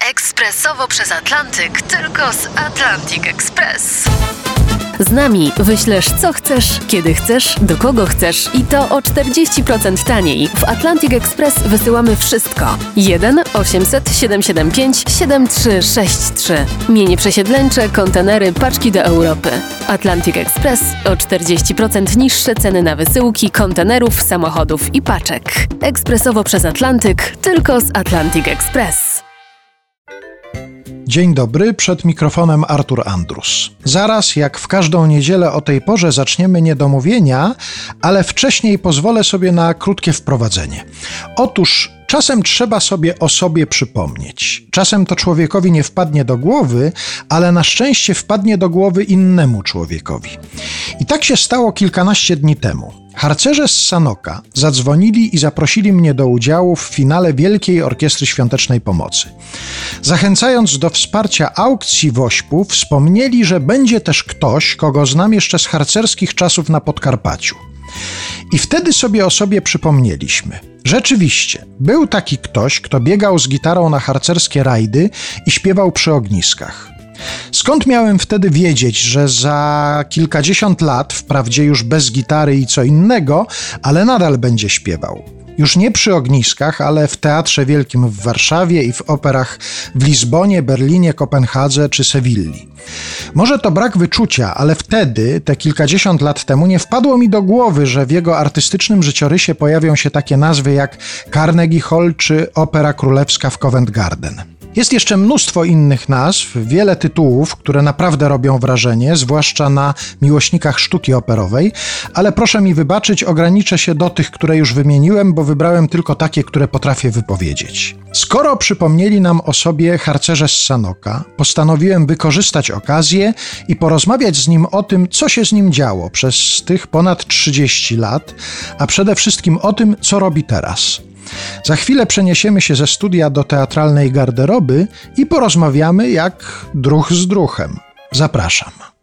Ekspresowo przez Atlantyk, tylko z Atlantic Express. Z nami wyślesz co chcesz, kiedy chcesz, do kogo chcesz i to o 40% taniej. W Atlantic Express wysyłamy wszystko. 1 800 775 7363. Mienie przesiedleńcze, kontenery, paczki do Europy. Atlantic Express o 40% niższe ceny na wysyłki, kontenerów, samochodów i paczek. Ekspresowo przez Atlantyk, tylko z Atlantic Express. Dzień dobry, przed mikrofonem Artur Andrus. Zaraz, jak w każdą niedzielę o tej porze, zaczniemy niedomówienia, ale wcześniej pozwolę sobie na krótkie wprowadzenie. Otóż czasem trzeba sobie o sobie przypomnieć. Czasem to człowiekowi nie wpadnie do głowy, ale na szczęście wpadnie do głowy innemu człowiekowi. I tak się stało kilkanaście dni temu. Harcerze z Sanoka zadzwonili i zaprosili mnie do udziału w finale Wielkiej Orkiestry Świątecznej Pomocy. Zachęcając do wsparcia aukcji Wośpu, wspomnieli, że będzie też ktoś, kogo znam jeszcze z harcerskich czasów na Podkarpaciu. I wtedy sobie o sobie przypomnieliśmy. Rzeczywiście, był taki ktoś, kto biegał z gitarą na harcerskie rajdy i śpiewał przy ogniskach. Skąd miałem wtedy wiedzieć, że za kilkadziesiąt lat, wprawdzie już bez gitary i co innego, ale nadal będzie śpiewał? Już nie przy ogniskach, ale w Teatrze Wielkim w Warszawie i w operach w Lizbonie, Berlinie, Kopenhadze czy Sewilli. Może to brak wyczucia, ale wtedy, te kilkadziesiąt lat temu, nie wpadło mi do głowy, że w jego artystycznym życiorysie pojawią się takie nazwy jak Carnegie Hall czy Opera Królewska w Covent Garden. Jest jeszcze mnóstwo innych nazw, wiele tytułów, które naprawdę robią wrażenie, zwłaszcza na miłośnikach sztuki operowej, ale proszę mi wybaczyć, ograniczę się do tych, które już wymieniłem, bo wybrałem tylko takie, które potrafię wypowiedzieć. Skoro przypomnieli nam o sobie harcerze z Sanoka, postanowiłem wykorzystać okazję i porozmawiać z nim o tym, co się z nim działo przez tych ponad 30 lat, a przede wszystkim o tym, co robi teraz. Za chwilę przeniesiemy się ze studia do teatralnej garderoby i porozmawiamy jak druh z druhem. Zapraszam.